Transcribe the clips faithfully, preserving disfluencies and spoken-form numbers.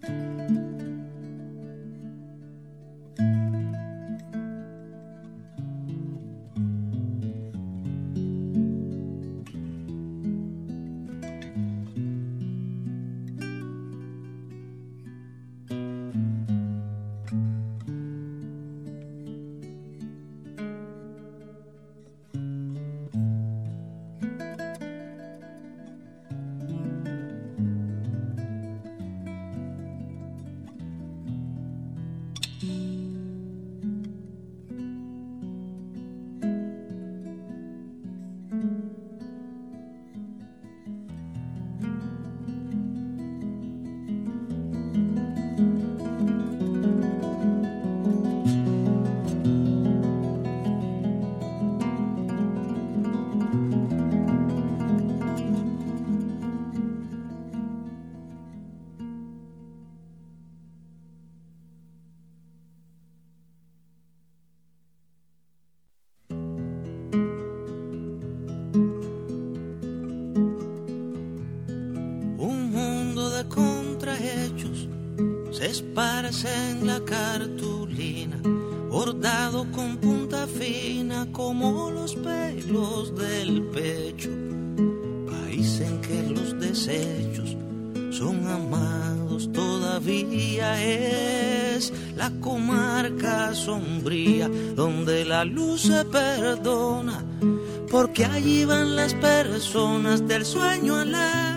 Esparce en la cartulina, bordado con punta fina como los pelos del pecho. País en que los desechos son amados todavía, es la comarca sombría donde la luz se perdona, porque allí van las personas del sueño a la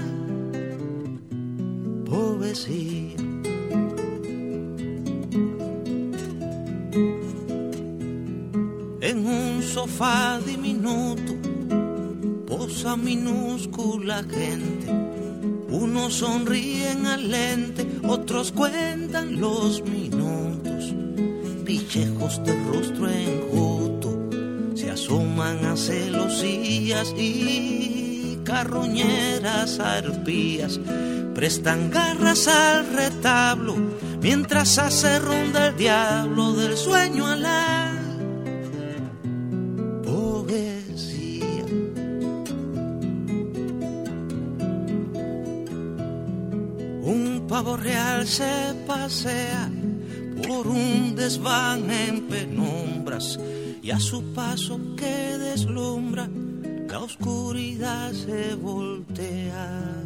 poesía. En un sofá diminuto posa minúscula gente. Unos sonríen al lente, otros cuentan los minutos. Pichejos de rostro enjuto se asoman a celosías y carroñeras arpías prestan garras al retablo mientras hace ronda el diablo del sueño a la pavo real se pasea por un desván en penumbras y a su paso que deslumbra la oscuridad se voltea.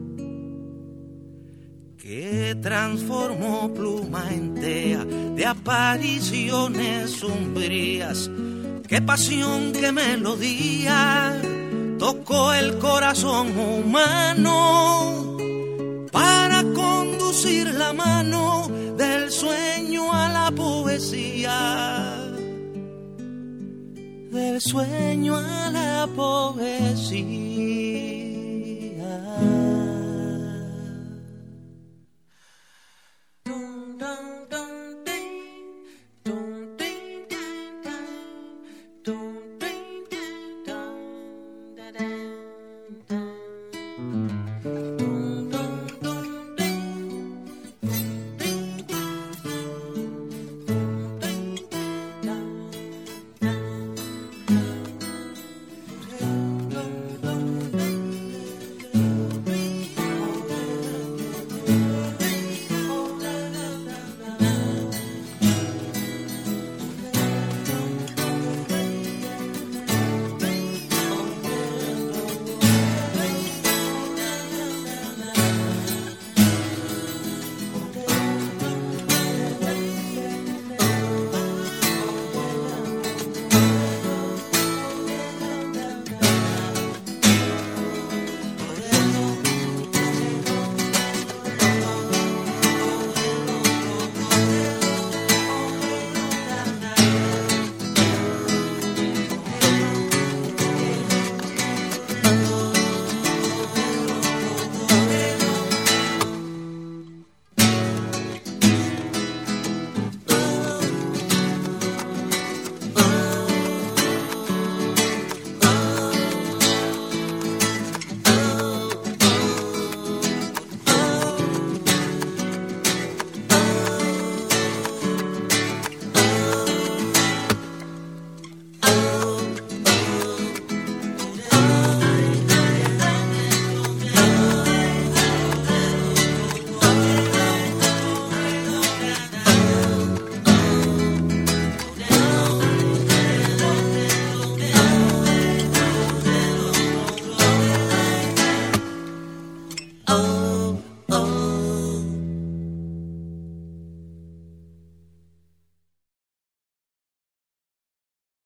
Que transformó pluma en tea de apariciones sombrías. Qué pasión, qué melodía tocó el corazón humano para conducir la mano del sueño a la poesía, del sueño a la poesía.